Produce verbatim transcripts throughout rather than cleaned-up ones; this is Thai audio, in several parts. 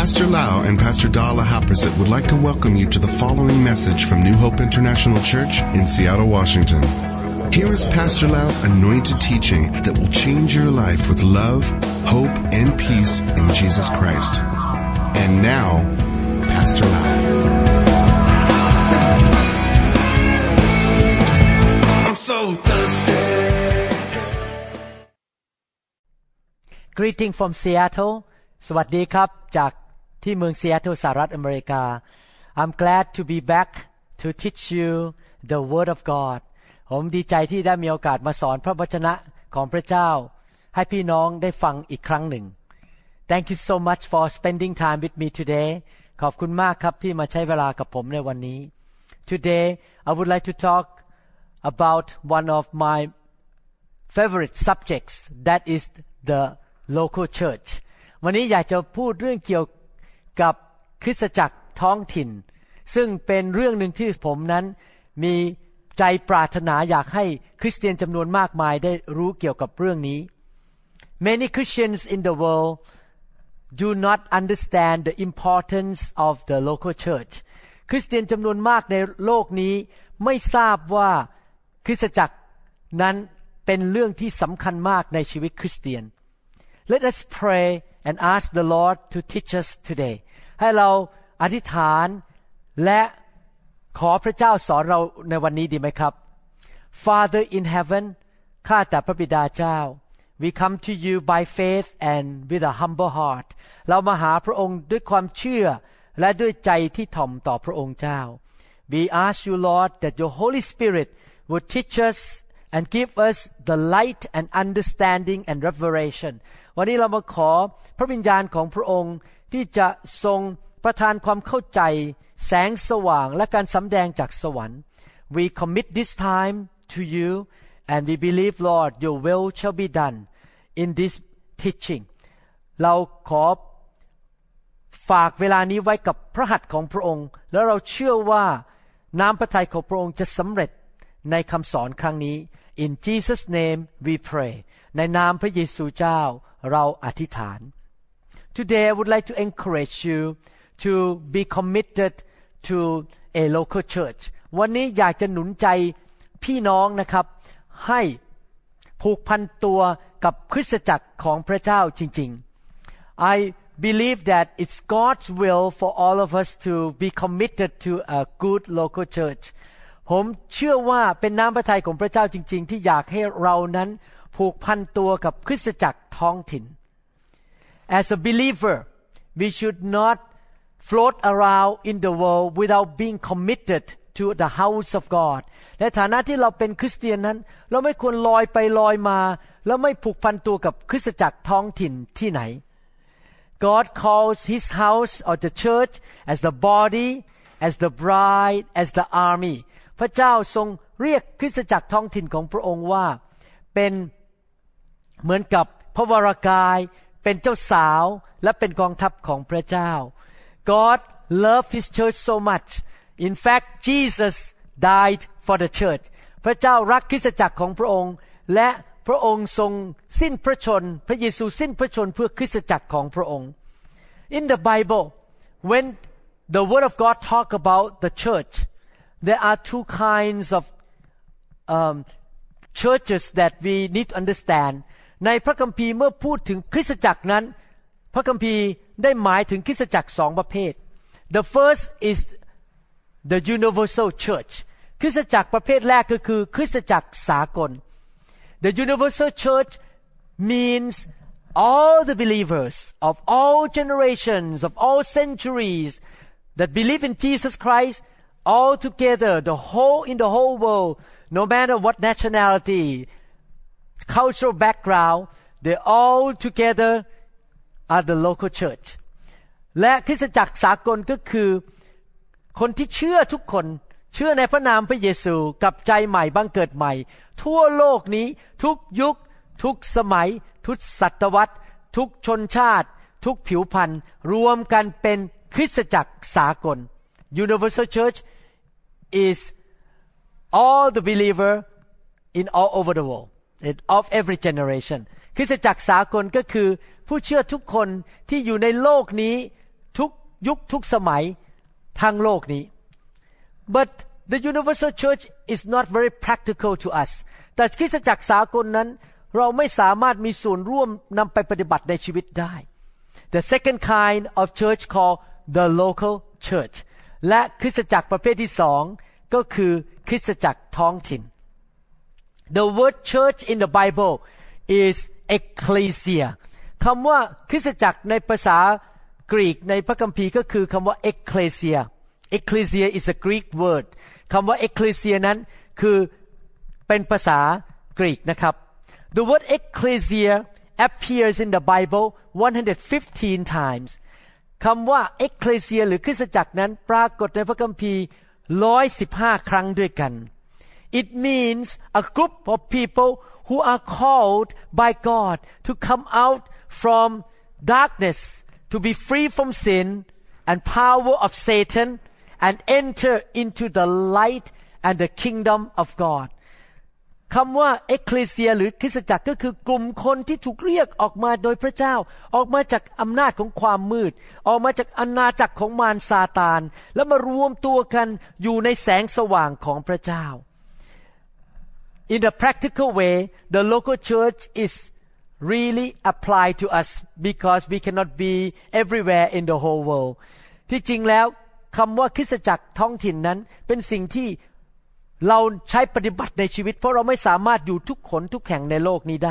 Pastor Lau and Pastor Dala Haprasit would like to welcome you to the following message from New Hope International Church in Seattle, Washington. Here is Pastor Lau's anointed teaching that will change your life with love, hope, and peace in Jesus Christ. And now, Pastor Lau. I'm so thirsty. Greeting from Seattle. สวัสดีครับจากที่เมืองซีแอตเทิลสหรัฐอเมริกา I'm glad to be back to teach you the word of God ผมดีใจที่ได้มีโอกาสมาสอนพระวจนะของพระเจ้าให้พี่น้องได้ฟังอีกครั้งหนึ่ง Thank you so much for spending time with me today ขอบคุณมากครับที่มาใช้เวลากับผมในวันนี้ Today I would like to talk about one of my favorite subjects that is the local churchวันนี้อยากจะพูดเรื่องเกี่ยวกับคริสตจักรท้องถิ่นซึ่งเป็นเรื่องหนึ่งที่ผมนั้นมีใจปรารถนาอยากให้คริสเตียนจำนวนมากมายได้รู้เกี่ยวกับเรื่องนี้ Many Christians in the world do not understand the importance of the local church คริสเตียนจำนวนมากในโลกนี้ไม่ทราบว่าคริสตจักรนั้นเป็นเรื่องที่สำคัญมากในชีวิตคริสเตียน Let us pray and ask the Lord to teach us today ให้เราอธิษฐานและขอพระเจ้าสอนเราในวันนี้ดีไหมครับ Father in heaven ข้าแต่พระบิดาเจ้า We come to you by faith and with a humble heart เรามาหาพระองค์ด้วยความเชื่อและด้วยใจที่ถ่อมต่อพระองค์เจ้า We ask you Lord that your Holy Spirit would teach us and give us the light and understanding and revelation วันนี้เรามาขอพระวิญญาณของพระองค์ที่จะทรงประทานความเข้าใจแสงสว่างและการสำแดงจากสวรรค์ We commit this time to you and we believe Lord your will shall be done in this teaching เราขอฝากเวลานี้ไว้กับพระหัตถ์ของพระองค์แล้วเราเชื่อว่าน้ำพระทัยของพระองค์จะสำเร็จในคำสอนครั้งนี้ In Jesus name we pray ในนามพระเยซูเจ้าเราอธิษฐาน Today I would like to encourage you to be committed to a local church วันนี้อยากจะหนุนใจพี่น้องนะครับให้ผูกพันตัวกับคริสตจักรของพระเจ้าจริงๆ I believe that it's God's will for all of us to be committed to a good local church ผมเชื่อว่าเป็นน้ำพระทัยของพระเจ้าจริงๆที่อยากให้เรานั้นผูกพันตัวกับคริสตจักรท้องถิ่น As a believer we should not float around in the world without being committed to the house of God ในฐานะที่เราเป็นคริสเตียนนั้นเราไม่ควรลอยไปลอยมาแล้วไม่ผูกพันตัวกับคริสตจักรท้องถิ่นที่ไหน God calls his house or the church as the body as the bride as the army พระเจ้าทรงเรียกคริสตจักรท้องถิ่นของพระองค์ว่าเป็นเหมือนกับพระวรากายเป็นเจ้าสาวและเป็นกองทัพของพระเจ้า God loved his church so much in fact Jesus died for the church พระเจ้ารักคริสตจักรของพระองค์และพระองค์ทรงสิ้นพระชนพระเยซูสิ้นพระชนเพื่อคริสตจักรของพระองค์ In the Bible when the word of God talk about the church there are two kinds of um, churches that we need to understand ในพระคัมภีร์เมื่อพูดถึงคริสตจักรนั้นพระคัมภีร์ได้หมายถึงคริสตจักรสองประเภท The first is the universal church คริสตจักรประเภทแรกก็คือคริสตจักรสากล The universal church means all the believers of all generations of all centuries that believe in Jesus Christ all together the whole in the whole world no matter what nationality cultural background they all together are the local church และคริสตจักรสากลก็คือคนที่เชื่อทุกคนเชื่อในพระนามพระเยซูกลับใจใหม่บังเกิดใหม่ทั่วโลกนี้ทุกยุคทุกสมัยทุกศตวรรษทุกชนชาติทุกผิวพรรณรวมกันเป็นคริสตจักรสากล Universal Church is all the believer in all over the world of every generation คริสตจักรสากลก็คือผู้เชื่อทุกคนที่อยู่ในโลกนี้ ทุยุคทุกสมัยทั้งโลกนี้ but the universal church is not very practical to us แต่คริสตจักรสากลนั้นเราไม่สามารถมีส่วนร่วมนำไปปฏิบัติในชีวิตได้ the second kind of church called the local church และคริสตจักรประเภทที่สองก็คือคริสตจักรท้องถิ่น the word church in the Bible is ecclesia คำว่าคริสตจักรในภาษากรีกในพระคัมภีร์ก็คือคำว่า ecclesia ecclesia is a Greek word คำว่า ecclesia นั้นคือเป็นภาษากรีกนะครับ the word ecclesia appears in the Bible one hundred fifteen times คำว่า ecclesia หรือคริสตจักรนั้นปรากฏในพระคัมภีร์หนึ่งร้อยสิบห้าครั้งด้วยกัน it means a group of people who are called by God to come out from darkness to be free from sin and power of Satan and enter into the light and the kingdom of God คำว่า ecclesia หรือคริสตจักรก็คือกลุ่มคนที่ถูกเรียกออกมาโดยพระเจ้าออกมาจากอำนาจของความมืดออกมาจากอาณาจักรของมารซาตานแล้วมารวมตัวกันอยู่ในแสงสว่างของพระเจ้า In a practical way the local church is really applied to us because we cannot be everywhere in the whole world ที่จริงแล้วคำว่าคริสตจักรท้องถิ่นนั้นเป็นสิ่งที่เราใช้ปฏิบัติในชีวิตเพราะเราไม่สามารถอยู่ทุกคนทุกแห่งในโลกนี้ได้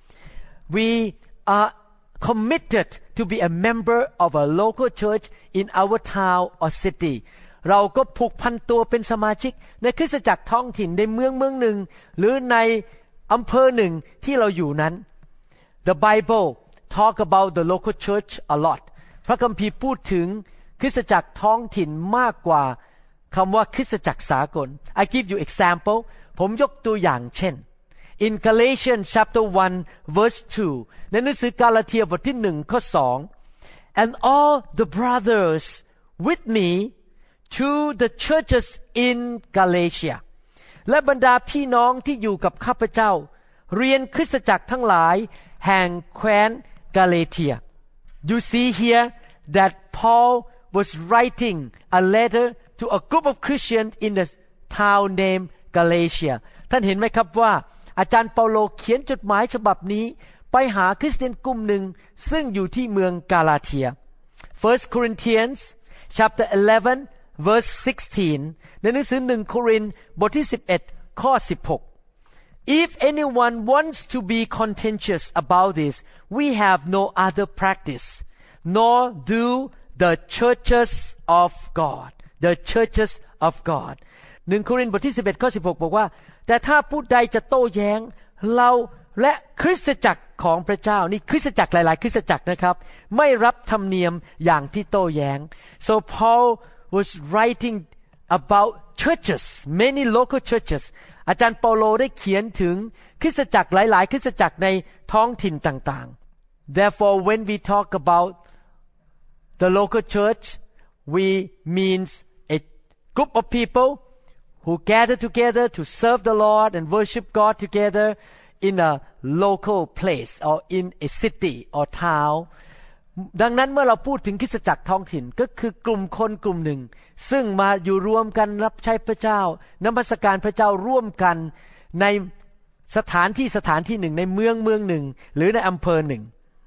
We are committed to be a member of a local church in our town or city เราก็ผูกพันตัวเป็นสมาชิกในคริสตจักรท้องถิ่นในเมืองเมืองหนึ่งหรือในอำเภอหนึ่งที่เราอยู่นั้น The Bible talk about the local church a lot พระคัมภีร์พูดถึงคริสตจักรท้องถิ่นมากกว่าคำว่าคริสตจักรสากล I give you example ผมยกตัวอย่างเช่น In Galatians chapter one verse two ในหนังสือกาลาเทียบทที่หนึ่งข้อสอง And all the brothers with me to the churches in Galatia และบรรดาพี่น้องที่อยู่กับข้าพเจ้าเรียนคริสตจักรทั้งหลายแห่งแคว้นกาเลเทีย You see here that Paul was writing a letter to a group of Christians in the town named Galatia ท่านเห็นไหมครับว่าอาจารย์เปาโลเขียนจดหมายฉบับนี้ไปหาคริสเตียนกลุ่มหนึ่งซึ่งอยู่ที่เมืองกาลาเทีย First Corinthians chapter eleven verse sixteen ในหนังสือหนึ่งโครินธ์บทที่สิบเอ็ดข้อสิบหก If anyone wants to be contentious about this we have no other practice nor do the churches of God the churches of God หนึ่งโครินธ์บทที่สิบเอ็ดข้อสิบหกบอกว่าแต่ถ้าผู้ใดจะโต้แย้งเราและคริสตจักรของพระเจ้านี่คริสตจักรหลายๆคริสตจักรนะครับไม่รับธรรมเนียมอย่างที่โต้แย้ง so Paul was writing about churches many local churches อาจารย์เปาโลได้เขียนถึงคริสตจักรหลายๆคริสตจักรในท้องถิ่นต่างๆ therefore when we talk about the local church we means a group of people who gather together to serve the Lord and worship God together in a local place or in a city or town ดังนั้นเมื่อเราพูดถึงคริสตจักรท้องถิ่นก็คือกลุ่มคนกลุ่มหนึ่งซึ่งมาอยู่รวมกันรับใช้พระเจ้านมัสการพระเจ้าร่วมกันในสถานที่สถานที่หนึ่งในเมืองเมืองหนึ่งหรือในอำเภอหนึ่ง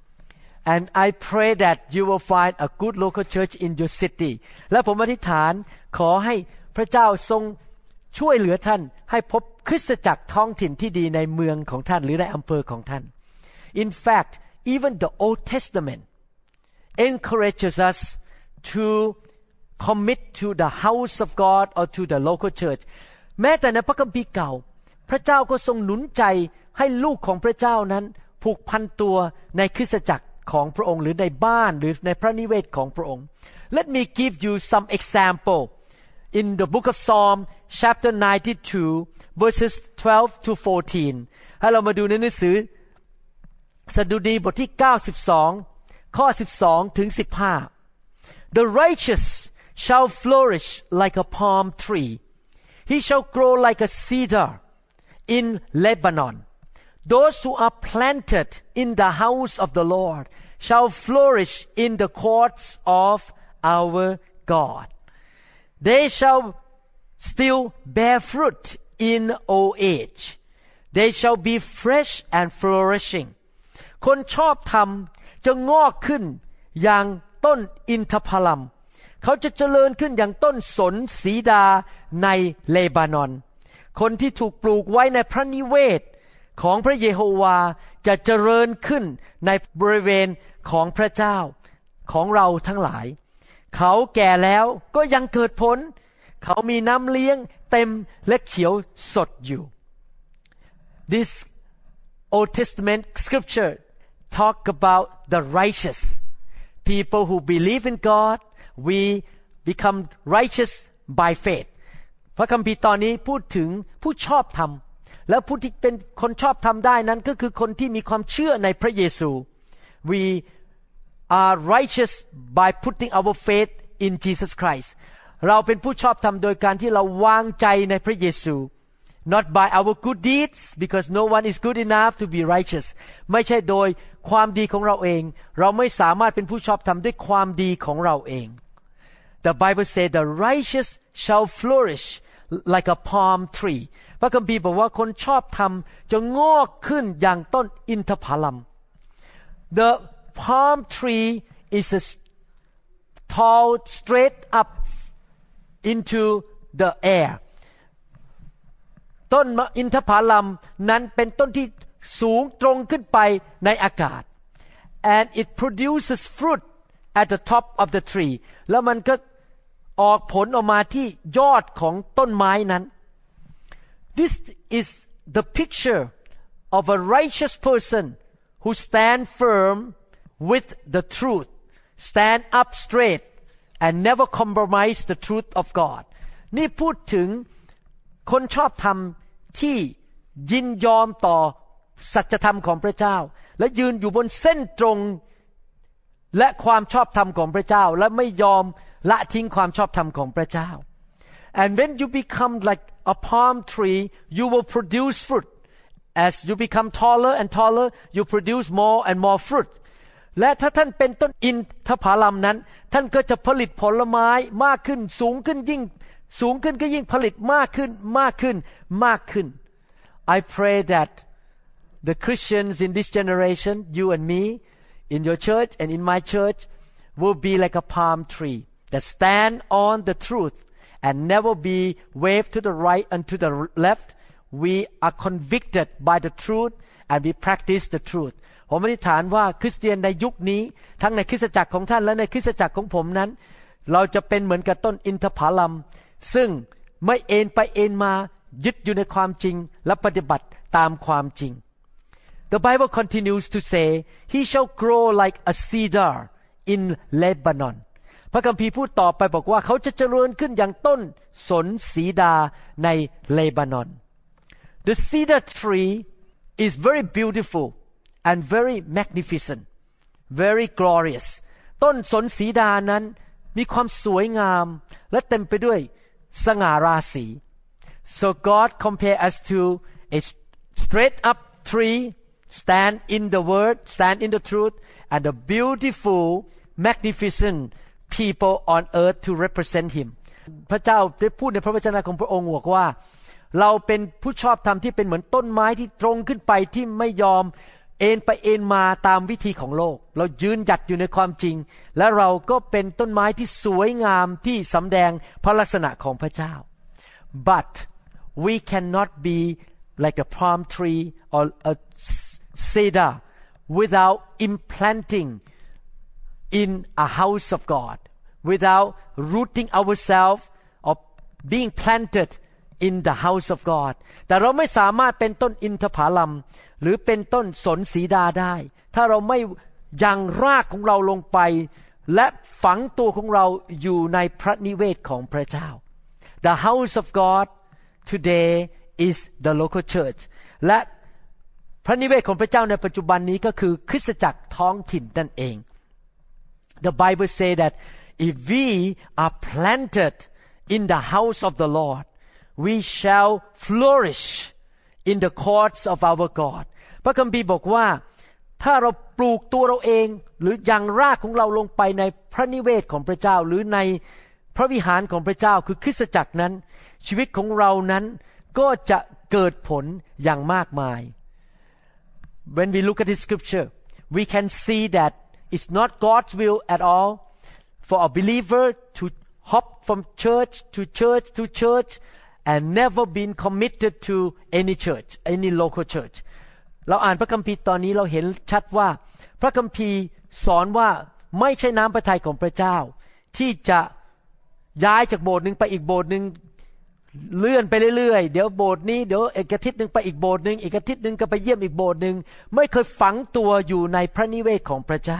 And I pray that you will find a good local church in your city และผมอธิษฐานขอให้พระเจ้าทรงช่วยเหลือท่านให้พบคริสตจักรท้องถิ่นที่ดีในเมืองของท่านหรือในอำเภอของท่าน In fact even the Old Testament encourages us to commit to the house of God or to the local church แม้แต่ในพระคัมภีร์เก่าพระเจ้าก็ทรงหนุนใจให้ลูกของพระเจ้านั้นผูกพันตัวในคริสตจักรของพระองค์หรือในบ้านหรือในพระนิเวศของพระองค์ Let me give you some example in the book of Psalm chapter ninety-two verses twelve to fourteen ให้เรามาดูในหนังสือสดุดีบทที่เก้าสิบสองข้อสิบสองถึงสิบห้า The righteous shall flourish like a palm tree he shall grow like a cedar in Lebanon those who are planted in the house of the Lord shall flourish in the courts of our God. They shall still bear fruit in old age. They shall be fresh and flourishing. คนชอบธรรมจะงอกขึ้นอย่างต้นอินทผลัมเขาจะเจริญขึ้นอย่างต้นสนสีดาในเลบานอนคนที่ถูกปลูกไว้ในพระนิเวศของพระเยโฮวาจะเจริญขึ้นในบริเวณของพระเจ้าของเราทั้งหลายเขาแก่แล้วก็ยังเกิดผลเขามีน้ำเลี้ยงเต็มและเขียวสดอยู่ This Old Testament scripture talk about the righteous people who believe in God we become righteous by faith พระคัมภีร์ตอนนี้พูดถึงผู้ชอบธรรมและผู้ที่เป็นคนชอบธรรมได้นั้นก็คือคนที่มีความเชื่อในพระเยซู we are righteous by putting our faith in Jesus Christ เราเป็นผู้ชอบธรรมโดยการที่เราวางใจในพระเยซู not by our good deeds because no one is good enough to be righteous ไม่ใช่โดยความดีของเราเองเราไม่สามารถเป็นผู้ชอบธรรมด้วยความดีของเราเอง The Bible says the righteous shall flourish like a palm tree พระคัมภีร์บอกว่าคนชอบธรรมจะงอกขึ้นอย่างต้นอินทผลัม The palm tree is a tall straight up into the air ต้นอินทผลัมนั้นเป็นต้นที่สูงตรงขึ้นไปในอากาศ and it produces fruit at the top of the tree แล้วมันก็ออกผลออกมาที่ยอดของต้นไม้นั้น This is the picture of a righteous person who stand firm with the truth stand up straight and never compromise the truth of God นี่พูดถึงคนชอบธรรมที่ยินยอมต่อสัจธรรมของพระเจ้าและยืนอยู่บนเส้นตรงและความชอบธรรมของพระเจ้าและไม่ยอมละทิ้งความชอบธรรมของพระเจ้า and when you become like a palm tree you will produce fruit as you become taller and taller you produce more and more fruit และถ้าท่านเป็นต้นอินทผลัมนั้นท่านก็จะผลิตผลไม้มากขึ้นสูงขึ้นยิ่งสูงขึ้นก็ยิ่งผลิตมากขึ้นมากขึ้นมากขึ้น I pray that the Christians in this generation you and me in your church and in my church will be like a palm tree that stand on the truth and never be waved to the right and to the left we are convicted by the truth and we practice the truth ผมอธิษฐานว่าคริสเตียนในยุคนี้ทั้งในคริสตจักรของท่านและในคริสตจักรของผมนั้นเราจะเป็นเหมือนกับต้นอินทผลัมซึ่งไม่เอ็นไปเอ็นมายึดอยู่ในความจริงและปฏิบัติตามความจริง The Bible continues to say he shall grow like a cedar in Lebanon พระคัมภีร์พูดต่อไปบอกว่าเขาจะเจริญขึ้นอย่างต้นสนสีดาในเลบานอน The cedar tree is very beautiful and very magnificent very glorious ต้นสนสีดานั้นมีความสวยงามและเต็มไปด้วยสง่าราศี So God compare us to a straight up tree stand in the word stand in the truth and the beautiful magnificent people on earth to represent him พระเจ้าได้พูดในพระวจนะของพระองค์บอกว่าเราเป็นผู้ชอบธรรมที่เป็นเหมือนต้นไม้ที่ตรงขึ้นไปที่ไม่ยอมเอ็นไปเอ็นมาตามวิธีของโลกเรายืนหยัดอยู่ในความจริงและเราก็เป็นต้นไม้ที่สวยงามที่สำแดงพระลักษณะของพระเจ้า but we cannot be like a palm tree or a cedar without implanting in a house of God without rooting ourselves or being planted in the house of God แต่เราไม่สามารถเป็นต้นอินทผลัมหรือเป็นต้นสนสีดาได้ถ้าเราไม่ยังรากของเราลงไปและฝังตัวของเราอยู่ในพระนิเวศของพระเจ้า The house of God today is the local church และพระนิเวศของพระเจ้าในปัจจุบันนี้ก็คือคริสตจักรท้องถิ่นนั่นเอง The Bible say that if we are planted in the house of the Lord we shall flourish in the courts of our God พระคัมภีร์บอกว่าถ้าเราปลูกตัวเราเองหรือยังรากของเราลงไปในพระนิเวศของพระเจ้าหรือในพระวิหารของพระเจ้าคือคริสตจักรนั้นชีวิตของเรานั้นก็จะเกิดผลอย่างมากมาย When we look at the scripture we can see that it's not God's will at all for a believer to hop from church to church to church and never been committed to any church any local church เราอ่านพระคัมภีร์ตอนนี้เราเห็นชัดว่าพระคัมภีร์สอนว่าไม่ใช่น้ำพระทัยของพระเจ้าที่จะย้ายจากโบสถ์นึงไปอีกโบสถ์นึงเลื่อนไปเรื่อยๆเดี๋ยวโบสถ์นี้เดี๋ยวอีกอาทิตย์นึงไปอีกโบสถ์นึงอีกอาทิตย์นึงก็ไปเยี่ยมอีกโบสถ์นึงไม่เคยฝังตัวอยู่ในพระนิเวศของพระเจ้า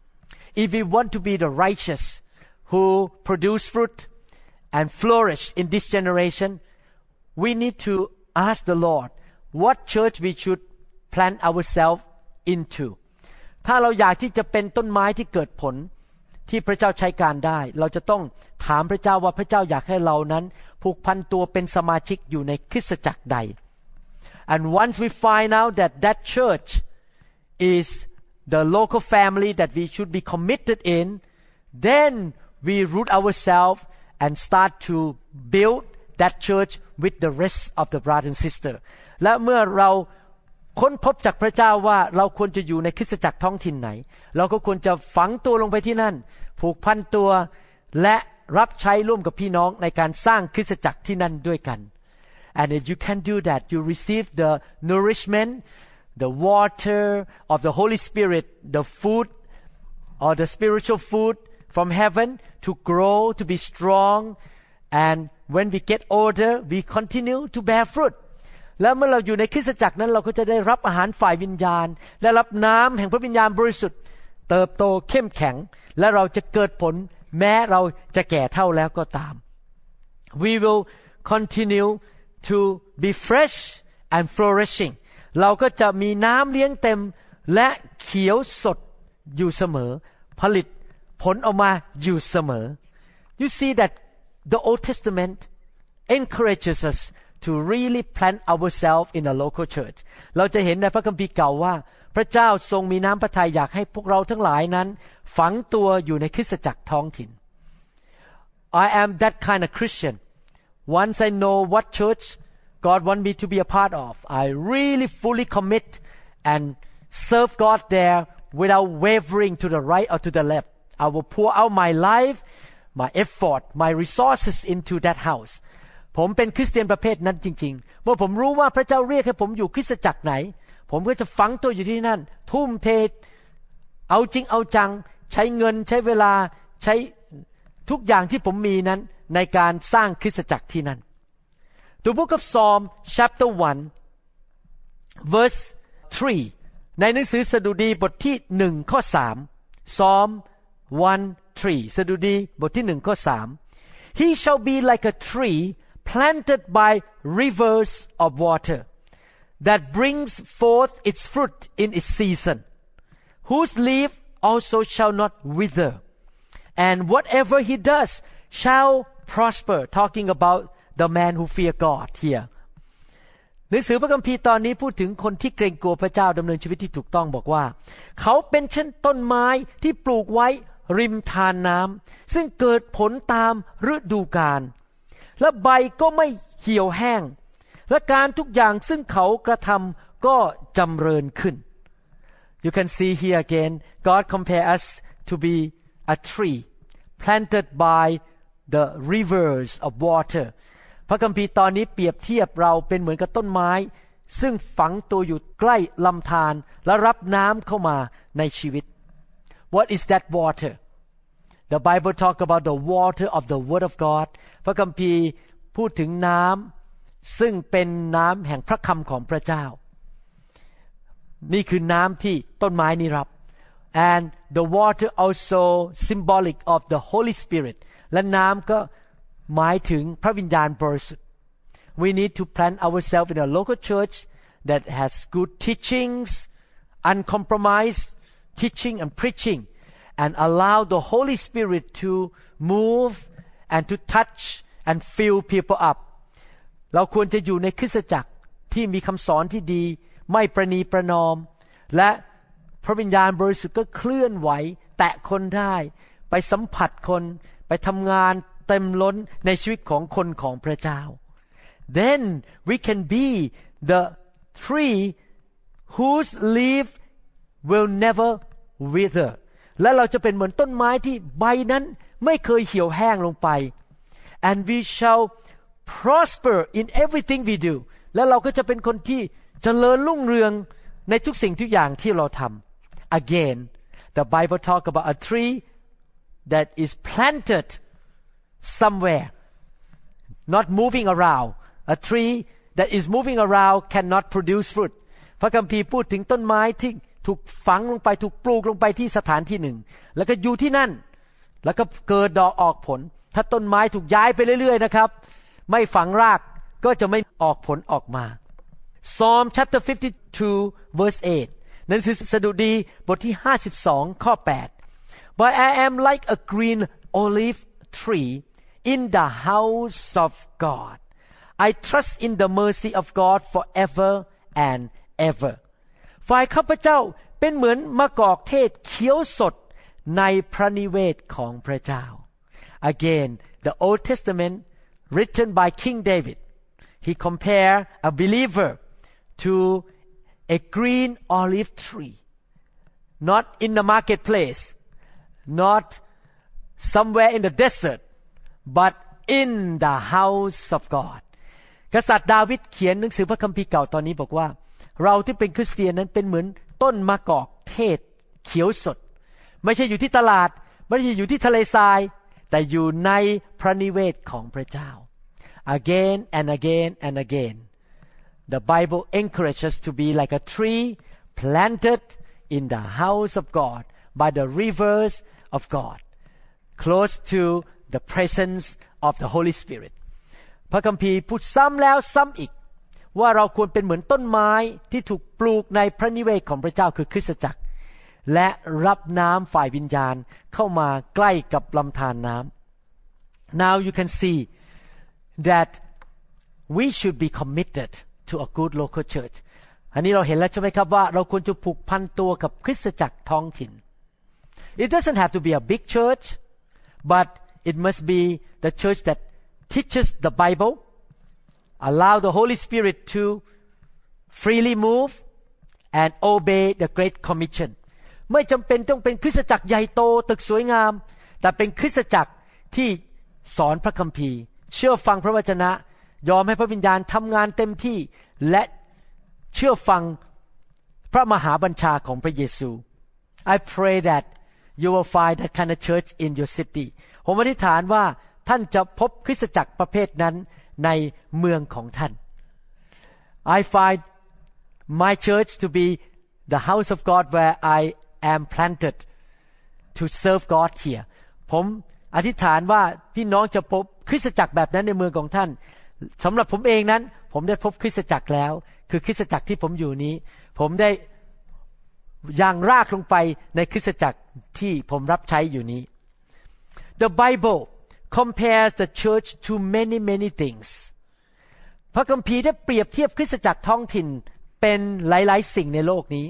If we want to be the righteous who produce fruit and flourish in this generation we need to ask the Lord what church we should plant ourselves into ถ้าเราอยากที่จะเป็นต้นไม้ที่เกิดผลที่พระเจ้าใช้การได้เราจะต้องถามพระเจ้าว่าพระเจ้าอยากให้เรานั้นผูกพันตัวเป็นสมาชิกอยู่ในคริสตจักรใด and once we find out that that church is the local family that we should be committed in then we root ourselves and start to build that church with the rest of the brothers and sisters และเมื่อเราค้นพบจากพระเจ้าว่าเราควรจะอยู่ในคริสตจักรท้องถิ่นไหนเราก็ควรจะฝังตัวลงไปที่นั่นผูกพันตัวและรับใช้ร่วมกับพี่น้องในการสร้างคริสตจักรที่นั่นด้วยกัน and if you can do that you receive the nourishment the water of the Holy Spirit the food or the spiritual food from heaven to grow to be strong and when we get older we continue to bear fruitแล้วเมื่อเราอยู่ในคริสตจักรนั้นเราก็จะได้รับอาหารฝ่ายวิญญาณและรับน้ำแห่งพระวิญญาณบริสุทธิ์เติบโตเข้มแข็งและเราจะเกิดผลแม้เราจะแก่เฒ่าแล้วก็ตาม We will continue to be fresh and flourishing เราก็จะมีน้ำเลี้ยงเต็มและเขียวสดอยู่เสมอผลิตผลออกมาอยู่เสมอ You see that the Old Testament encourages us to really plant ourselves in a local church เราจะเห็นในพระคัมภีร์เก่าว่าพระเจ้าทรงมีน้ำพระทัยอยากให้พวกเราทั้งหลายนั้นฝังตัวอยู่ในคริสตจักรท้องถิ่น I am that kind of Christian once I know what church God want me to be a part of I really fully commit and serve God there without wavering to the right or to the left I will pour out my life my effort my resources into that houseผมเป็นคริสเตียนประเภทนั้นจริงๆเมื่อผมรู้ว่าพระเจ้าเรียกให้ผมอยู่คริสตจักรไหนผมก็จะฝังตัวอยู่ที่นั่นทุ่มเทเอาจริงเอาจังใช้เงินใช้เวลาใช้ทุกอย่างที่ผมมีนั้นในการสร้างคริสตจักรที่นั่น The book of Psalm chapter one verse three ในหนังสือสดุดีบทที่หนึ่งข้อสาม Psalm one three สดุดีบทที่หนึ่งข้อสาม He shall be like a tree planted by rivers of water that brings forth its fruit in its season whose leaf also shall not wither and whatever he does shall prosper talking about the man who fear God here หนังสือพระคัมภีร์ตอนนี้พูดถึงคนที่เกรงกลัวพระเจ้าดำเนินชีวิตที่ถูกต้องบอกว่าเขาเป็นเช่นต้นไม้ที่ปลูกไว้ริมทานน้ำซึ่งเกิดผลตามฤดูกาลและใบก็ไม่เหี่ยวแห้งและการทุกอย่างซึ่งเขากระทำก็จำเริญขึ้น You can see here again God compare us to be a tree planted by the rivers of water พระคัมภีร์ตอนนี้เปรียบเทียบเราเป็นเหมือนกับต้นไม้ซึ่งฝังตัวอยู่ใกล้ลำธารและรับน้ำเข้ามาในชีวิต What is that water? The Bible talk about the water of the Word of God พระคัมภีร์พูดถึงน้ำซึ่งเป็นน้ำแห่งพระคำของพระเจ้านี่คือน้ำที่ต้นไม้นี้รับ and the water also symbolic of the Holy Spirit และน้ำก็หมายถึงพระวิญญาณบริสุทธิ์ We need to plant ourselves in a local church that has good teachings uncompromised teaching and preaching and allow the Holy Spirit to move and to touch and fill people up เราควรจะอยู่ในคริสตจักรที่มีคำสอนที่ดีไม่ประนีประนอมและพระวิญญาณบริสุทธิ์ก็เคลื่อนไหวแตะคนได้ไปสัมผัสคนไปทำงานเต็มล้นในชีวิตของคนของพระเจ้า Then we can be the tree whose leaf will never wither และเราจะเป็นเหมือนต้นไม้ที่ใบนั้นไม่เคยเหี่ยวแห้งลงไป and we shall prosper in everything we do และเราก็จะเป็นคนที่เจริญรุ่งเรืองในทุกสิ่งทุกอย่างที่เราทำ Again the Bible talk about a tree that is planted somewhere not moving around a tree that is moving around cannot produce fruit พระคัมภีร์พูดถึงต้นไม้ที่ถูกฝังลงไปถูกปลูกลงไปที่สถานที่หนึ่งแล้วก็อยู่ที่นั่นแล้วก็เกิดดอกออกผลถ้าต้นไม้ถูกย้ายไปเรื่อยๆนะครับไม่ฝังรากก็จะไม่ออกผลออกมา Psalm chapter fifty-two verse eight หนังสือสดุดีบทที่ห้าสิบสองข้อแปด But I am like a green olive tree in the house of God I trust in the mercy of God forever and ever ฝ่ายข้าพเจ้าเป็นเหมือนมะกอกเทศเขียวสดในพระนิเวศของพระเจ้า Again the Old Testament written by King David he compared a believer to a green olive tree not in the marketplace not somewhere in the desert but in the house of God กษัตริย์ดาวิดเขียนหนังสือพระคัมภีร์เก่าตอนนี้บอกว่าเราที่เป็นคริสเตียนนั้นเป็นเหมือนต้นมะกอกเทศเขียวสดไม่ใช่อยู่ที่ตลาดไม่ใช่อยู่ที่ทะเลทรายแต่อยู่ในพระนิเวศของพระเจ้า Again and again and again the Bible encourages us to be like a tree planted in the house of God by the rivers of God close to the presence of the Holy Spirit พระคัมภีร์พูดซ้ำแล้วซ้ำอีกว่าเราควรเป็นเหมือนต้นไม้ที่ถูกปลูกในพระนิเวศของพระเจ้าคือคริสตจักรและรับน้ำฝ่ายวิญญาณเข้ามาใกล้กับลำธารน้ำ Now you can see that we should be committed to a good local church อันนี้เราเห็นแล้วใช่ไหมครับว่าเราควรจะผูกพันตัวกับคริสตจักรท้องถิ่น It doesn't have to be a big church but it must be the church that teaches the Bible allow the Holy Spirit to freely move and obey the Great Commission ไม่จำเป็นต้องเป็นคริสตจักรใหญ่โตตึกสวยงามแต่เป็นคริสตจักรที่สอนพระคัมภีร์เชื่อฟังพระวจนะยอมให้พระวิญญาณทำงานเต็มที่และเชื่อฟังพระมหาบัญชาของพระเยซู I pray that you will find that kind of church in your city ผมอธิษฐานว่าท่านจะพบคริสตจักรประเภทนั้นในเมืองของท่าน I find my church to be the house of God where I am planted to serve God here ผมอธิษฐานว่าพี่น้องจะพบคริสตจักรแบบนั้นในเมืองของท่านสำหรับผมเองนั้นผมได้พบคริสตจักรแล้วคือคริสตจักรที่ผมอยู่นี้ผมได้ย่างรากลงไปในคริสตจักรที่ผมรับใช้อยู่นี้ The Bible compares the church to many many things พระคัมภีร์ได้เปรียบเทียบคริสตจักรท้องถิ่นเป็นหลายๆสิ่งในโลกนี้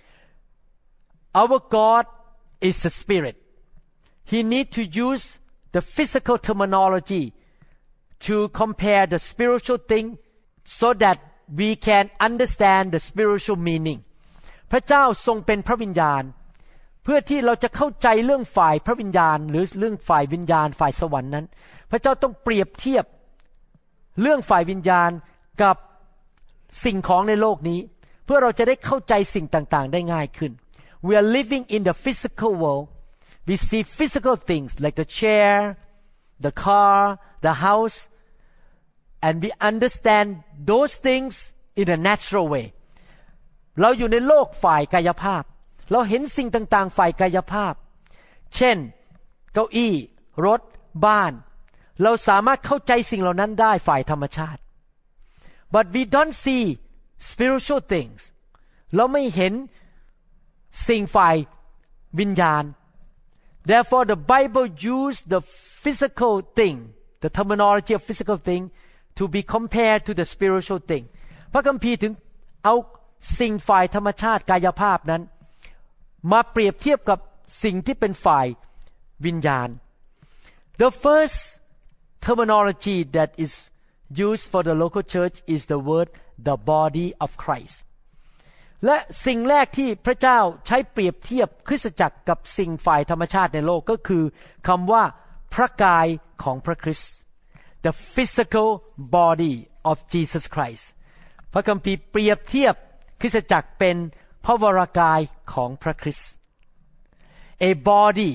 Our God is a spirit He need to use the physical terminology to compare the spiritual thing so that we can understand the spiritual meaning พระเจ้าทรงเป็นพระวิญญาณเพื่อที่เราจะเข้าใจเรื่องฝ่ายพระวิญญาณหรือเรื่องฝ่ายวิญญาณฝ่ายสวรรค์นั้นพระเจ้าต้องเปรียบเทียบเรื่องฝ่ายวิญญาณกับสิ่งของในโลกนี้เพื่อเราจะได้เข้าใจสิ่งต่างๆได้ง่ายขึ้น We are living in the physical world we see physical things like the chair the car the house and we understand those things in a natural way เราอยู่ในโลกฝ่ายกายภาพเราเห็นสิ่งต่างๆฝ่ายกายภาพเช่นเก้าอี้รถบ้านเราสามารถเข้าใจสิ่งเหล่านั้นได้ฝ่ายธรรมชาติ but we don't see spiritual things เราไม่เห็นสิ่งฝ่ายวิญญาณ therefore the Bible use the physical thing the terminology of physical thing to be compared to the spiritual thing พระคัมภีร์ถึงเอาสิ่งฝ่ายธรรมชาติกายภาพนั้นมาเปรียบเทียบกับสิ่งที่เป็นฝ่ายวิญญาณ The first terminology that is used for the local church is the word the body of Christ และสิ่งแรกที่พระเจ้าใช้เปรียบเทียบคริสตจักรกับสิ่งฝ่ายธรรมชาติในโลกก็คือคำว่าพระกายของพระคริสต์ The physical body of Jesus Christ พระคัมภีร์เปรียบเทียบคริสตจักรเป็นพระวรากายของพระคริสต์ A body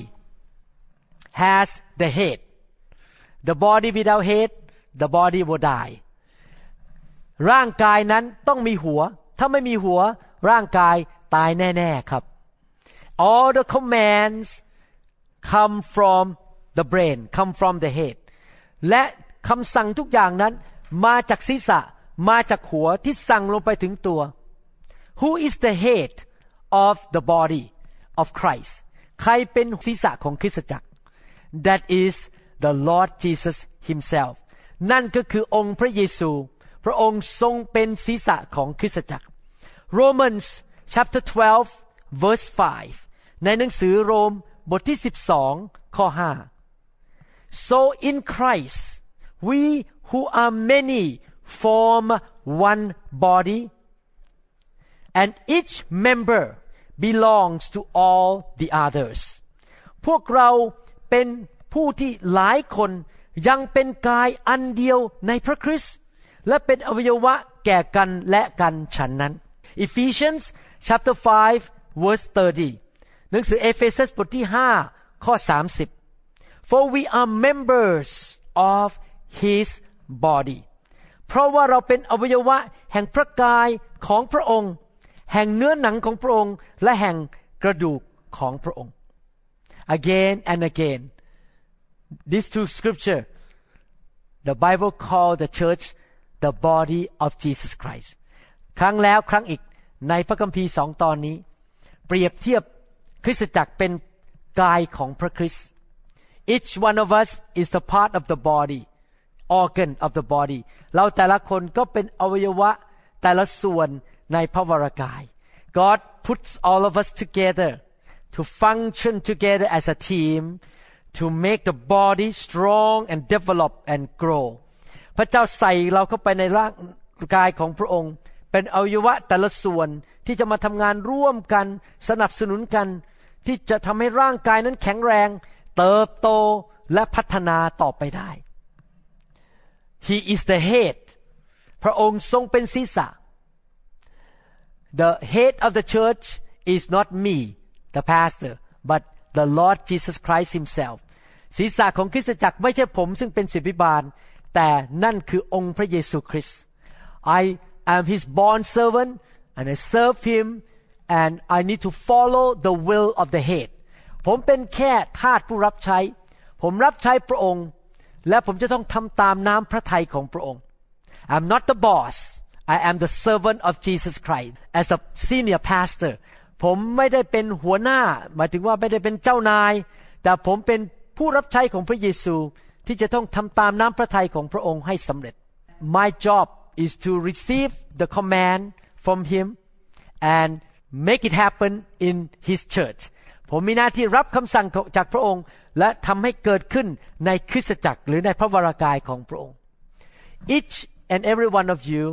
has the head The body without head the body will die ร่างกายนั้นต้องมีหัวถ้าไม่มีหัวร่างกายตายแน่ๆครับ All the commands come from the brain come from the head และคำสั่งทุกอย่างนั้นมาจากศีรษะมาจากหัวที่สั่งลงไปถึงตัว Who is the head of the body of Christ ใครเป็นศีรษะของคริสตจักร That is the Lord Jesus himself นั่นก็คือองค์พระเยซูพระองค์ทรงเป็นศีรษะของคริสตจักร Romans chapter twelve verse five ในหนังสือโรมบทที่สิบสองข้อห้า So in Christ we who are many form one body and each member belongs to all the others พวกเราเป็นผู้ที่หลายคนยังเป็นกายอันเดียวในพระคริสต์และเป็นอวัยวะแก่กันและกันฉันนั้น Ephesians chapter five verse thirty หนังสือเอเฟซัสบทที่ห้าข้อสามสิบ For we are members of his body เพราะว่าเราเป็นอวัยวะแห่งพระกายของพระองค์แห่งเนื้อหนังของพระองค์และแห่งกระดูกของพระองค์ Again and again these two scripture the Bible call the church the body of Jesus Christ ครั้งแล้วครั้งอีกในพระคัมภีร์สองตอนนี้เปรียบเทียบคริสตจักรเป็นกายของพระคริสต์ Each one of us is a part of the body organ of the body เราแต่ละคนก็เป็นอวัยวะแต่ละส่วนในพระวรากาย God puts all of us together to function together as a team to make the body strong and develop and grow พระเจ้าใส่เราเข้าไปในร่างกายของพระองค์เป็นอวัยวะแต่ละส่วนที่จะมาทำงานร่วมกันสนับสนุนกันที่จะทำให้ร่างกายนั้นแข็งแรงเติบโตและพัฒนาต่อไปได้ He is the head พระองค์ทรงเป็นศีรษะ The head of the church is not me the pastor but the Lord Jesus Christ himself ศีรษะของคริสตจักรไม่ใช่ผมซึ่งเป็นศิษย์พิบาลแต่นั่นคือองค์พระเยซูคริสต์ I am his born servant and I serve him and I need to follow the will of the head ผมเป็นแค่ทาสผู้รับใช้ผมรับใช้พระองค์และผมจะต้องทำตามน้ำพระทัยของพระองค์ I'm not the boss I am the servant of Jesus Christ as a senior pastor ผมไม่ได้เป็นหัวหน้าหมายถึงว่าไม่ได้เป็นเจ้านายแต่ผมเป็นผู้รับใช้ของพระเยซูที่จะต้องทำตามน้ำพระทัยของพระองค์ให้สำเร็จ My job is to receive the command from him and make it happen in his church ผมมีหน้าที่รับคำสั่งจากพระองค์และทำให้เกิดขึ้นในคริสตจักรหรือในพระวรากายของพระองค์ Each and every one of you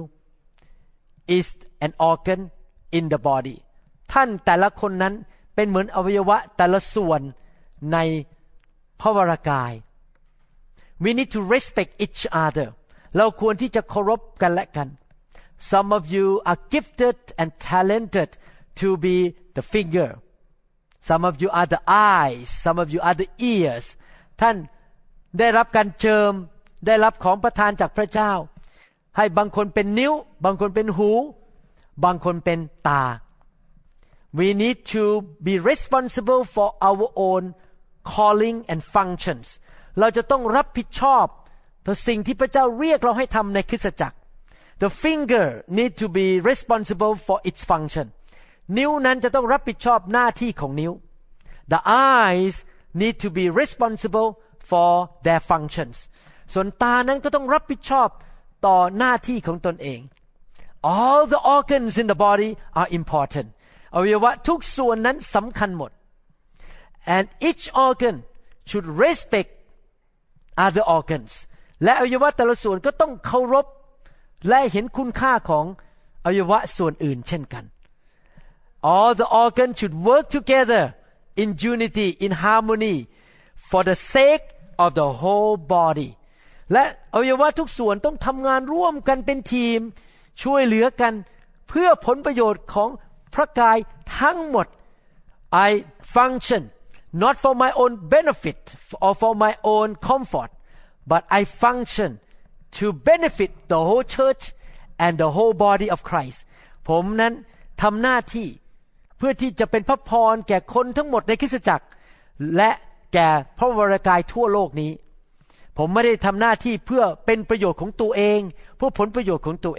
is an organ in the body ท่านแต่ละคนนั้นเป็นเหมือนอวัยวะแต่ละส่วนในพระวรากาย We need to respect each other เราควรที่จะเคารพกันและกัน Some of you are gifted and talented to be the finger Some of you are the eyes Some of you are the ears ท่านได้รับการเจิมได้รับของประทานจากพระเจ้าให้บางคนเป็นนิ้วบางคนเป็นหูบางคนเป็นตา We need to be responsible for our own calling and functions เราจะต้องรับผิดชอบต่อสิ่งที่พระเจ้าเรียกเราให้ทำในคริสตจักร The finger need to be responsible for its function นิ้วนั้นจะต้องรับผิดชอบหน้าที่ของนิ้ว The eyes need to be responsible for their functions ส่วนตานั้นก็ต้องรับผิดชอบต่อหน้าที่ของตนเอง All the organs in the body are important อวัยวะทุกส่วนนั้นสำคัญหมด and each organ should respect other organs และอวัยวะแต่ละส่วนก็ต้องเคารพและเห็นคุณค่าของอวัยวะส่วนอื่นเช่นกัน all the organs should work together in unity in harmony for the sake of the whole body และอวัยวะทุกส่วนต้องทำงานร่วมกันเป็นทีมช่วยเหลือกันเพื่อผลประโยชน์ของพระกายทั้งหมด I function not for my own benefit or for my own comfort but I function to benefit the whole church and the whole body of Christ ผมนั้นทำหน้าที่เพื่อที่จะเป็นพระพรแก่คนทั้งหมดในคริสตจักรและแก่พระวรกายทั่วโลกนี้ผมไม่ได้ทำหน้าที่เพื่อเป็นประโยชน์ของตัวเองเพื่อผลประโยชน์ของตัวเอง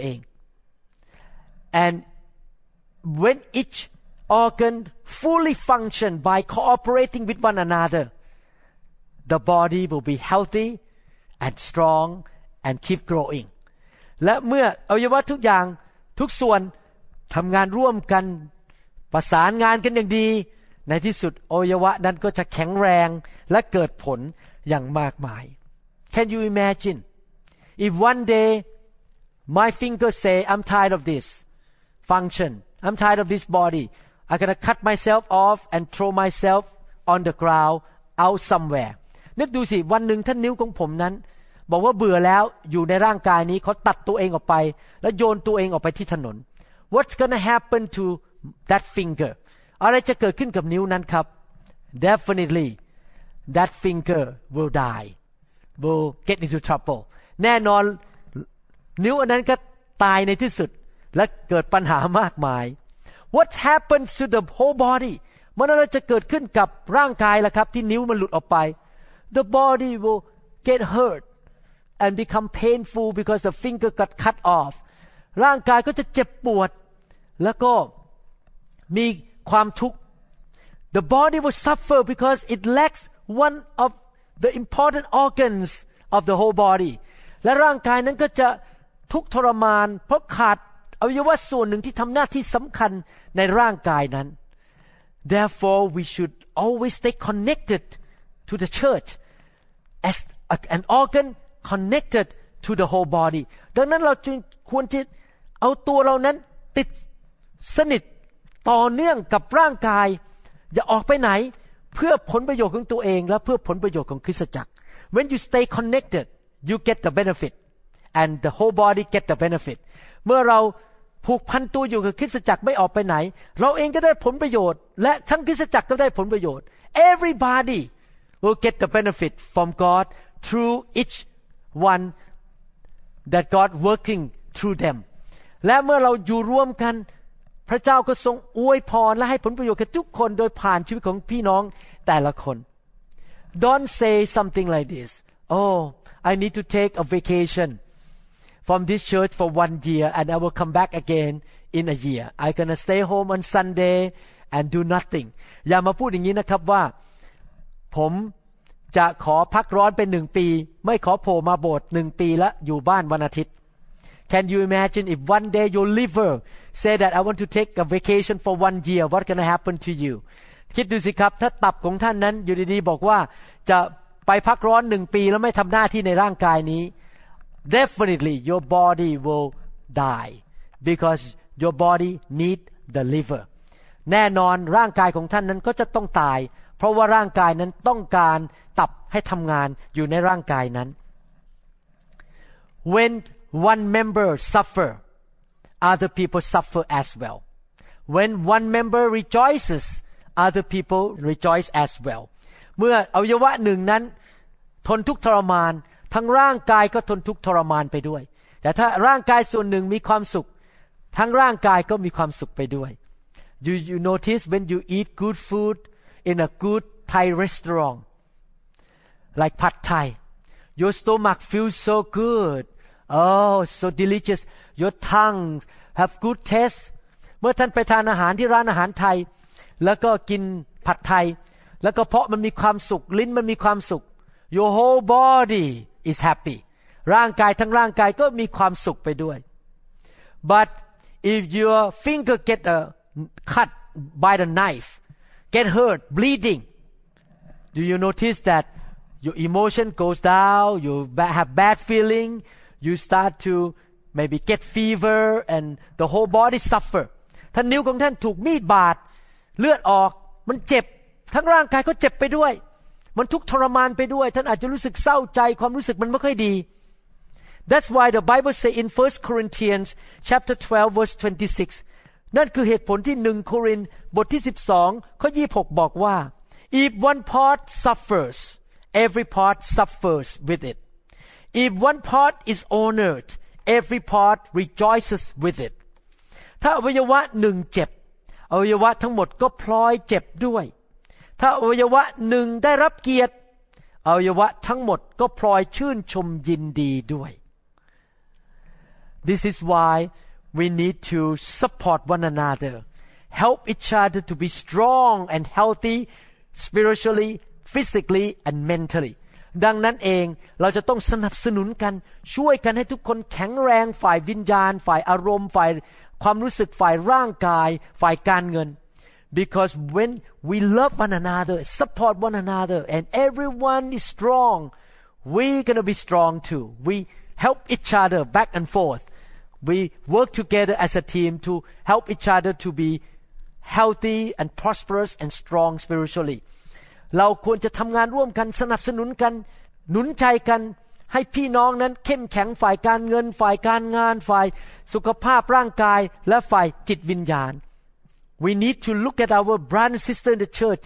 and when each organ fully function by cooperating with one another the body will be healthy and strong and keep growing และเมื่ออวัยวะทุกอย่างทุกส่วนทำงานร่วมกันประสานงานกันอย่างดีในที่สุดอวัยวะนั้นก็จะแข็งแรงและเกิดผลอย่างมากมาย Can you imagine if one day my fingers say I'm tired of this function I'm tired of this body I'm gonna cut myself off and throw myself on the ground out somewhere นึกดูสิวันหนึ่งท่านนิ้วของผมนั้นบอกว่าเบื่อแล้วอยู่ในร่างกายนี้เขาตัดตัวเองออกไปแล้วโยนตัวเองออกไปที่ถนน What's gonna happen to that finger อะไรจะเกิดขึ้นกับนิ้วนั้นครับ Definitely that finger will die will get into trouble แน่นอนนิ้วอันนั้นก็ตายในที่สุดและเกิดปัญหามากมาย What happens to the whole body มันอะไรจะเกิดขึ้นกับร่างกายล่ะครับที่นิ้วมันหลุดออกไป The body will get hurt and become painful because the finger got cut off ร่างกายก็จะเจ็บปวดแล้วก็มีความทุกข์ The body will suffer because it lacks one of the important organs of the whole body และร่างกายนั้นก็จะทุกข์ทรมานเพราะขาดอวัยวะส่วนหนึ่งที่ทำหน้าที่สำคัญในร่างกายนั้น Therefore we should always stay connected to the church as an organ connected to the whole body ดังนั้นเราจึงควรจะเอาตัวเรานั้นติดสนิทต่อเนื่องกับร่างกายอย่าออกไปไหนเพื่อผลประโยชน์ของตัวเองและเพื่อผลประโยชน์ของคริสตจักร When you stay connected you get the benefit and the whole body get the benefit เมื่อเราผูกพันตัวอยู่กับคริสตจักรไม่ออกไปไหนเราเองก็ได้ผลประโยชน์และทั้งคริสตจักรก็ได้ผลประโยชน์ Everybody will get the benefit from God through each one that God working through them และเมื่อเราอยู่ร่วมกันพระเจ้าก็ทรงอวยพรและให้ผลประโยชน์แก่ทุกคนโดยผ่านชีวิตของพี่น้องแต่ละคน Don't say something like this Oh I need to take a vacation from this church for one year and I will come back again in a year I'm gonna stay home on Sunday and do nothing อย่ามาพูดอย่างนี้นะครับว่าผมจะขอพักร้อนเป็นหนึ่งปีไม่ขอโผล่มาโบสถ์หนึ่งปีแล้วอยู่บ้านวันอาทิตย์ Can you imagine if one day your liver say that I want to take a vacation for one year what gonna happen to you คิดดูสิครับถ้าตับของท่านนั้นอยู่ดีๆบอกว่าจะไปพักร้อนหนึ่งปีแล้วไม่ทำหน้าที่ในร่างกายนี้ Definitely your body will die because your body need the liver แน่นอนร่างกายของท่านนั้นก็จะต้องตายเพราะว่าร่างกายนั้นต้องการตับให้ทำงานอยู่ในร่างกายนั้น When one member suffer other people suffer as well when one member rejoices other people rejoice as well เมื่ออวัยวะหนึ่งนั้นทนทุกข์ทรมานทั้งร่างกายก็ทนทุกข์ทรมานไปด้วยแต่ถ้าร่างกายส่วนหนึ่งมีความสุขทั้งร่างกายก็มีความสุขไปด้วย Do you notice when you eat good food in a good Thai restaurant like Pad Thai your stomach feels so good oh so delicious your tongue have good taste เมื่อท่านไปทานอาหารที่ร้านอาหารไทยแล้วก็กินผัดไทยแล้วก็เพราะมันมีความสุขลิ้นมันมีความสุข your whole body is happy ร่างกายทั้งร่างกายก็มีความสุขไปด้วย but if your finger get a cut by the knife get hurt bleeding do you notice that your emotion goes down you have bad feeling you start to maybe get fever and the whole body suffer ถ้านิ้วของท่านถูกมีดบาดเลือดออกมันเจ็บทั้งร่างกายก็เจ็บไปด้วยมันทุกข์ทรมานไปด้วยท่านอาจจะรู้สึกเศร้าใจความรู้สึกมันไม่ค่อยดี That's why the Bible say in First Corinthians chapter twelve verse twenty-six นั่นคือเหตุผลที่หนึ่งโครินธ์บทที่สิบสองข้อยี่สิบหกบอกว่า If one part suffers every part suffers with it If one part is honored every part rejoices with it ถ้าอวัยวะหนึ่งเจ็บอวัยวะทั้งหมดก็พลอยเจ็บด้วยถ้าอวัยวะหนึ่งได้รับเกียรติอวัยวะทั้งหมดก็พลอยชื่นชมยินดีด้วย This is why we need to support one another help each other to be strong and healthy spiritually physically and mentally ดังนั้นเองเราจะต้องสนับสนุนกันช่วยกันให้ทุกคนแข็งแรงฝ่ายวิญญาณฝ่ายอารมณ์ฝ่ายความรู้สึกฝ่ายร่างกายฝ่ายการเงิน because when we love one another support one another and everyone is strong we're going to be strong too we help each other back and forth we work together as a team to help each other to be healthy and prosperous and strong spiritually เราควรจะทำงานร่วมกันสนับสนุนกันหนุนใจกันให้พี่น้องนั้นเข้มแข็งฝ่ายการเงินฝ่ายการงานฝ่ายสุขภาพร่างกายและฝ่ายจิตวิญญาณ We need to look at our brother and sister in the church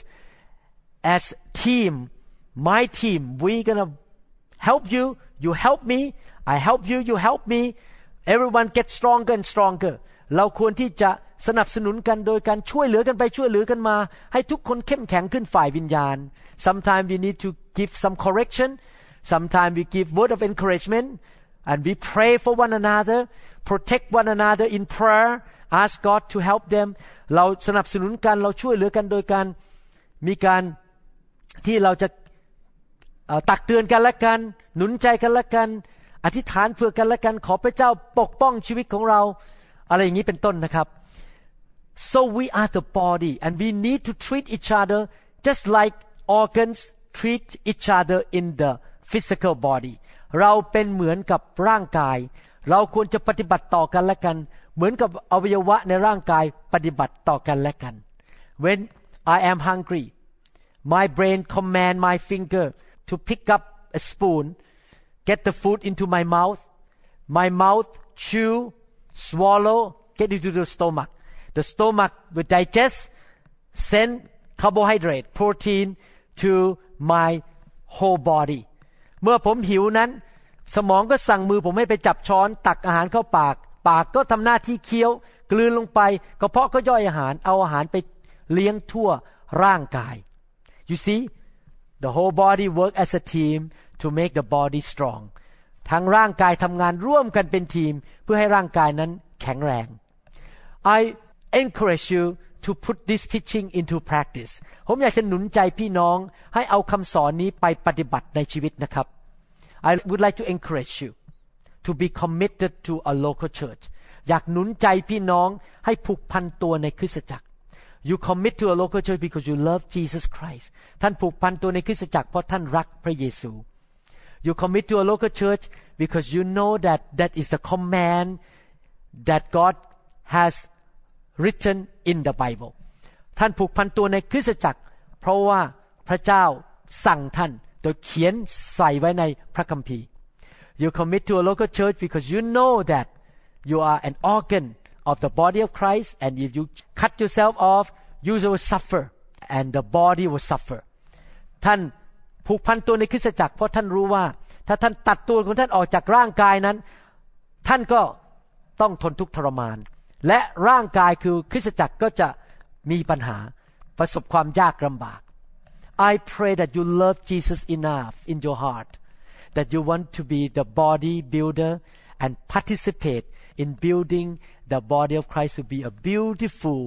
as team my team we're gonna help you you help me I help you you help me everyone get stronger and stronger เราควรที่จะสนับสนุนกันโดยการช่วยเหลือกันไปช่วยเหลือกันมาให้ทุกคนเข้มแข็งขึ้นฝ่ายวิญญาณ Sometimes we need to give some correction Sometimes we give word of encouragement and we pray for one another protect one another in prayer ask God to help them เราสนับสนุนกันเราช่วยเหลือกันโดยการมีการที่เราจะตักเตือนกันและกันหนุนใจกันและกันอธิษฐานเพื่อกันและกันขอพระเจ้าปกป้องชีวิตของเราอะไรอย่างนี้เป็นต้นนะครับ So we are the body and we need to treat each other just like organs treat each other in the physical body เราเป็นเหมือนกับร่างกายเราควรจะปฏิบัติต่อกันและกันเหมือนกับอวัยวะในร่างกายปฏิบัติต่อกันและกัน When I am hungry my brain command my finger to pick up a spoon get the food into my mouth my mouth chew swallow get into the stomach the stomach will digest send carbohydrate protein to my whole body เมื่อผมหิวนั้นสมองก็สั่งมือผมให้ไปจับช้อนตักอาหารเข้าปากปากก็ทำหน้าที่เคี้ยวกลืนลงไปกระเพาะก็ย่อยอาหารเอาอาหารไปเลี้ยงทั่วร่างกาย You see the whole body work as a team to make the body strong ทั้งร่างกายทำงานร่วมกันเป็นทีมเพื่อให้ร่างกายนั้นแข็งแรง I encourage you to put this teaching into practice ผมอยากจะหนุนใจพี่น้องให้เอาคำสอนนี้ไปปฏิบัติในชีวิตนะครับ I would like to encourage you to be committed to a local church อยากหนุนใจพี่น้องให้ผูกพันตัวในคริสตจักร You commit to a local church because you love Jesus Christ ท่านผูกพันตัวในคริสตจักรเพราะท่านรักพระเยซู You commit to a local church because you know that that is the command that God has written in the Bible ท่านผูกพันตัวในคริสตจักรเพราะว่าพระเจ้าสั่งท่านโดยเขียนใส่ไว้ในพระคัมภีร์ You commit to a local church because you know that you are an organ of the body of Christ and if you cut yourself off you will suffer and the body will suffer ท่านผูกพันตัวในคริสตจักรเพราะท่านรู้ว่าถ้าท่านตัดตัวของท่านออกจากร่างกายนั้นท่านก็ต้องทนทุกข์ทรมานและร่างกายคือคริสตจักรก็จะมีปัญหาประสบความยากลำบาก I pray that you love Jesus enough in your heart that you want to be the body builder and participate in building the body of Christ to be a beautiful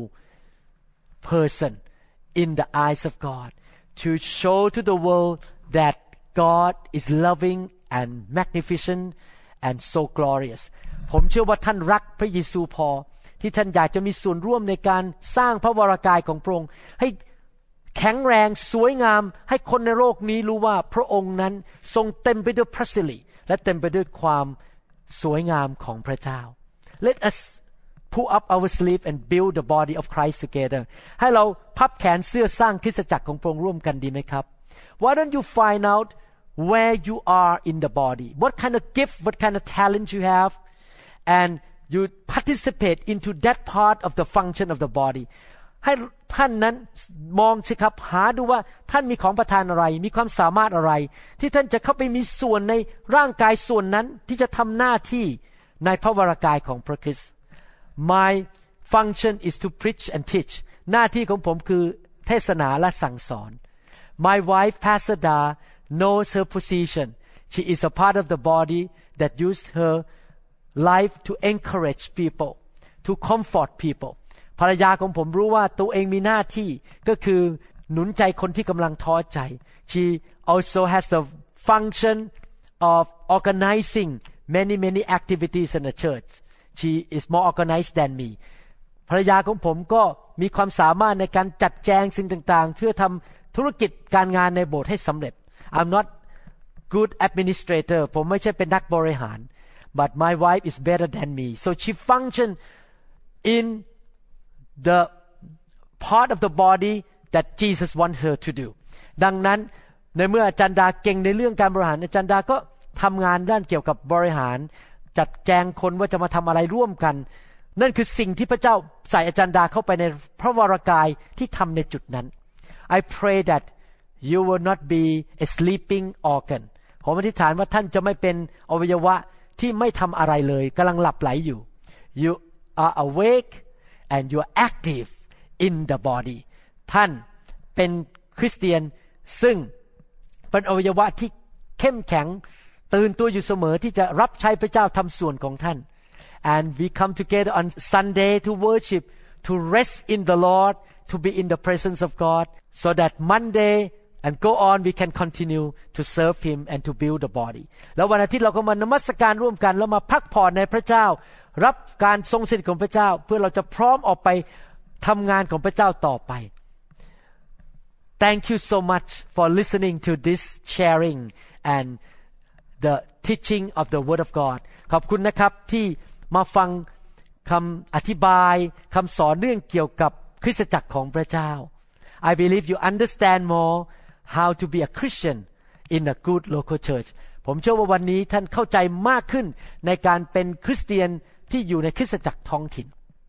person in the eyes of God to show to the world that God is loving and magnificent and so glorious ผมเชื่อว่าท่านรักพระเยซูพอที่ท่านอยากจะมีส่วนร่วมในการสร้างพระวรากายของพระองค์ให้แข็งแรงสวยงามให้คนในโลกนี้รู้ว่าพระองค์นั้นทรงเต็มไปด้วยพระสิริและเต็มไปด้วยความสวยงามของพระเจ้า Let us pull up our sleeve and build the body of Christ together ให้เราพับแขนเสื้อสร้างคริสตจักรของพระองค์ร่วมกันดีไหมครับ Why don't you find out where you are in the body what kind of gift what kind of talent you have and you participate into that part of the function of the body ให้ท่านนั้นมองสิครับหาดูว่าท่านมีของประทานอะไรมีความสามารถอะไรที่ท่านจะเข้าไปมีส่วนในร่างกายส่วนนั้นที่จะทำหน้าที่ในพระวรากายของพระคริสต์ My function is to preach and teach หน้าที่ของผมคือเทศนาและสั่งสอน My wife Pastor Da knows her position she is a part of the body that used her life to encourage people to comfort people ภรรยาของผมรู้ว่าตัวเองมีหน้าที่ก็คือหนุนใจคนที่กำลังท้อใจ She also has the function of organizing many many activities in the church She is more organized than me ภรรยาของผมก็มีความสามารถในการจัดแจงสิ่งต่างๆเพื่อทำธุรกิจการงานในโบสถ์ให้สำเร็จ I'm not good administrator ผมไม่ใช่เป็นนักบริหาร but my wife is better than me so she function in the part of the body that Jesus wants her to do ดังนั้นในเมื่ออาจารย์ดาเก่งในเรื่องการบริหารอาจารย์ดาก็ทำงานด้านเกี่ยวกับบริหารจัดแจงคนว่าจะมาทำอะไรร่วมกันนั่นคือสิ่งที่พระเจ้าใส่อาจารย์ดาเข้าไปในพระวรากายที่ทำในจุดนั้น I pray that you will not be a sleeping organ ผมอธิษฐานว่าท่านจะไม่เป็นอวัยวะที่ไม่ทำอะไรเลยกำลังหลับไหลอยู่ You are awake and you are active in the body ท่านเป็นคริสเตียนซึ่งเป็นอวัยวะที่เข้มแข็งตื่นตัวอยู่เสมอที่จะรับใช้พระเจ้าทำส่วนของท่าน and we come together on Sunday to worship to rest in the Lord to be in the presence of God so that Monday and go on we can continue to serve Him and to build the body แล้ววันอาทิตย์เราก็มานมัสการร่วมกันแล้วมาพักผ่อนในพระเจ้ารับการทรงสถิตของพระเจ้าเพื่อเราจะพร้อมออกไปทำงานของพระเจ้าต่อไป Thank you so much for listening to this sharing and the teaching of the Word of God ขอบคุณนะครับที่มาฟังคำอธิบายคำสอนเรื่องเกี่ยวกับคริสตจักรของพระเจ้า I believe you understand more how to be a Christian in a good local church ผมเชื่อว่าวันนี้ท่านเข้าใจมากขึ้นในการเป็นคริสเตียนที่อยู่ในคริสตจักรท้องถิ่น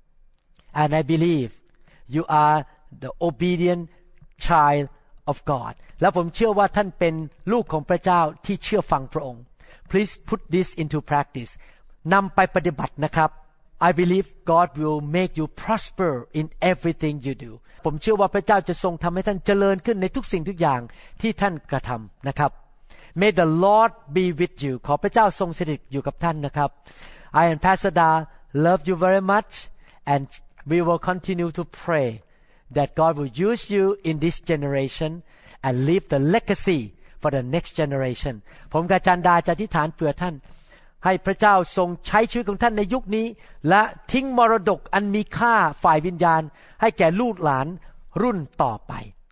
and I believe you are the obedient child of God และผมเชื่อว่าท่านเป็นลูกของพระเจ้าที่เชื่อฟังพระองค์ Please put this into practice นำไปปฏิบัตินะครับ I believe God will make you prosper in everything you do ผมเชื่อว่าพระเจ้าจะทรงทำให้ท่านเจริญขึ้นในทุกสิ่งทุกอย่างที่ท่านกระทำนะครับ May the Lord be with you ขอพระเจ้าทรงสถิตอยู่กับท่านนะครับ I and Pastor Da love you very much and we will continue to pray that God will use you in this generation and leave the legacy for the next generation ผมกับอาจารย์ดาจะอธิษฐานเผื่อท่านให้พระเจ้าทรงใช้ชีวิตของท่านในยุคนี้และทิ้งมรดกอันมีค่าฝ่ายวิญญาณให้แก่ลูกหลานรุ่นต่อไป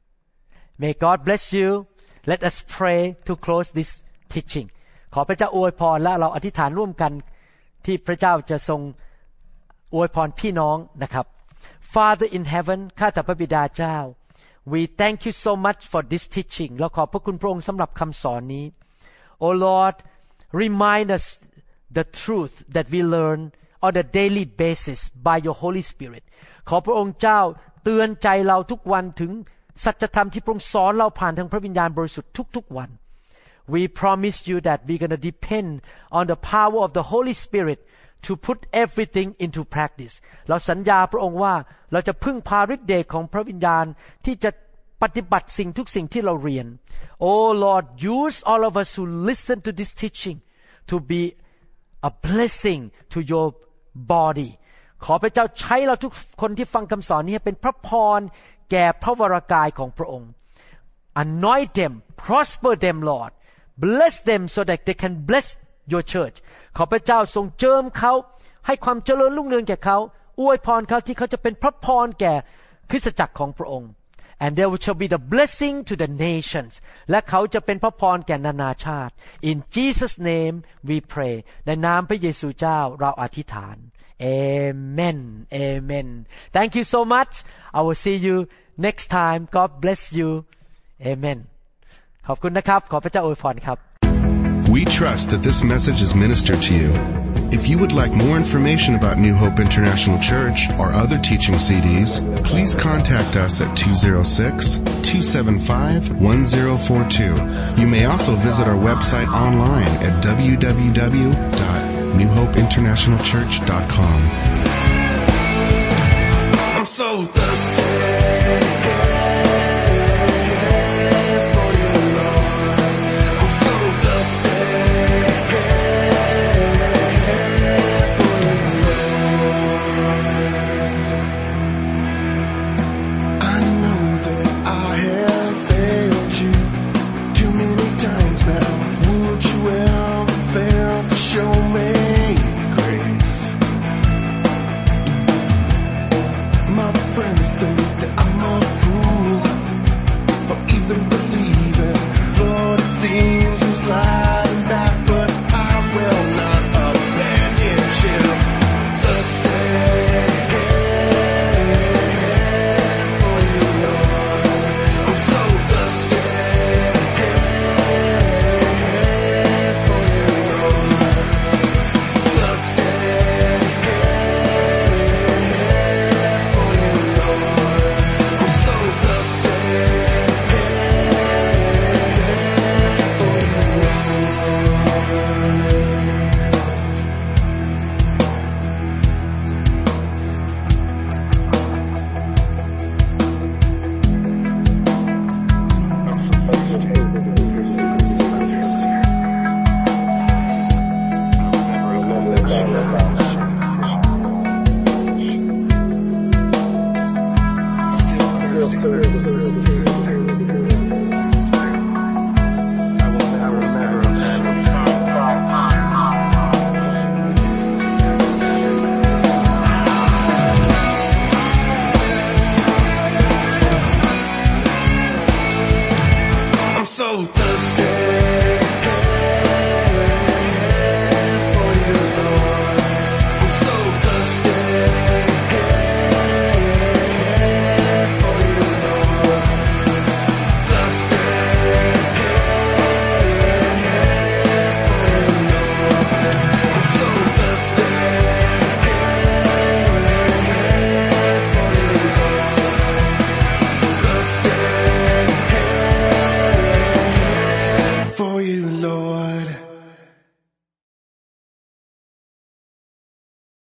May God bless you Let us pray to close this teaching ขอพระเจ้าอวยพรและเราอธิษฐานร่วมกันที่พระเจ้าจะทรงอวยพรพี่น้องนะครับ Father in heaven ข้าแต่พระบิดาเจ้า We thank you so much for this teaching เราขอบพระคุณพระองค์สำหรับคำสอนนี้ Oh Lord remind us the truth that we learn on a daily basis by your Holy Spirit ขอพระองค์เจ้าเตือนใจเราทุกวันถึงสัจธรรมที่พระองค์สอนเราผ่านทางพระวิญญาณบริสุทธิ์ทุกๆวัน We promise you that we're going to depend on the power of the Holy Spirit to put everything into practice เราสัญญาพระองค์ว่าเราจะพึ่งพาฤทธิ์เดชของพระวิญญาณที่จะปฏิบัติสิ่งทุกสิ่งที่เราเรียน Oh Lord use all of us who listen to this teaching to be a blessing to your body ขอพระเจ้าใช้เราทุกคนที่ฟังคำสอนนี้ให้เป็นพระพรแก่พระวรากายของพระองค์ Anoint them prosper them Lord bless them so that they can bless your church ขอพระเจ้าทรงเจิมเขาให้ความเจริญรุ่งเรืองแก่เขาอวยพรเขาที่เขาจะเป็นพระพรแก่คริสตจักรของพระองค์ and there shall be the blessing to the nations และเขาจะเป็นพระพรแก่นานาชาติ in Jesus name we pray ในนามพระเยซูเจ้าเราอธิษฐาน Amen Amen Thank you so much I will see you next time God bless you Amen ขอบคุณนะครับขอพระเจ้าอวยพรครับ We trust that this message is ministered to you. If you would like more information about New Hope International Church or other teaching C Ds, please contact us at two oh six, two seven five, one oh four two. You may also visit our website online at w w w dot new hope international church dot com. I'm so thirsty.